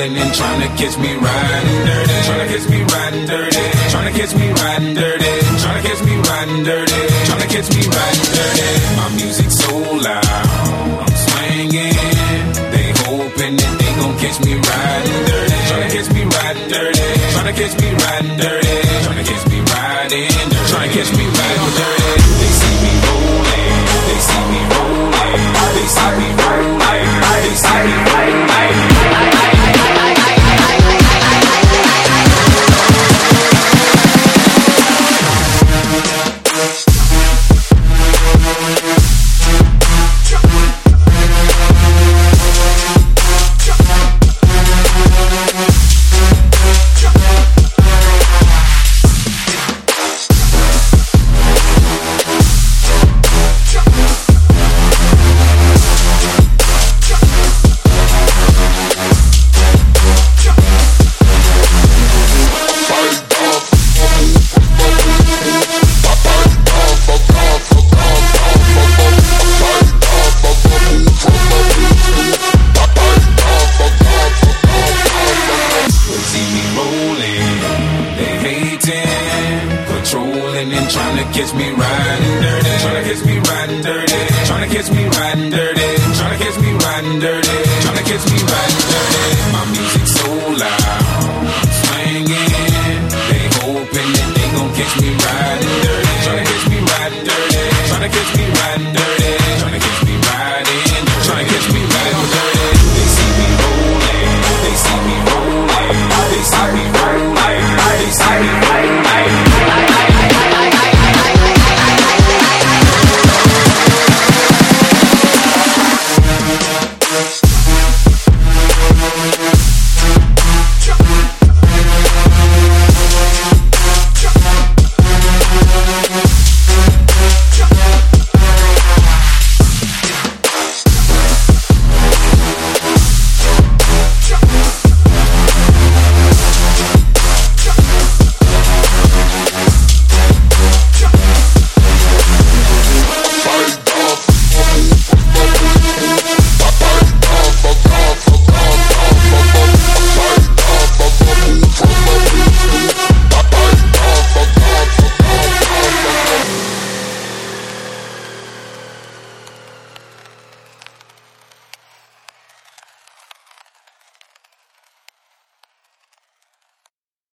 Patrolling and trying to catch me riding dirty. Trying to catch me riding dirty. Trying to catch me riding dirty. Trying to catch me riding dirty. Trying to catch me riding dirty. My music so loud, I'm swinging. They hoping that they gon' catch me riding dirty. Trying to catch me riding dirty. Trying to catch me riding dirty. Trying to catch me riding dirty. Trying to catch me riding dirty. They see me rolling. They see me rolling. They see me rolling. They see me rolling. Patrolling and trying to catch me riding dirty. Trying to catch me riding dirty. Trying to catch me riding dirty. Trying to catch me riding dirty.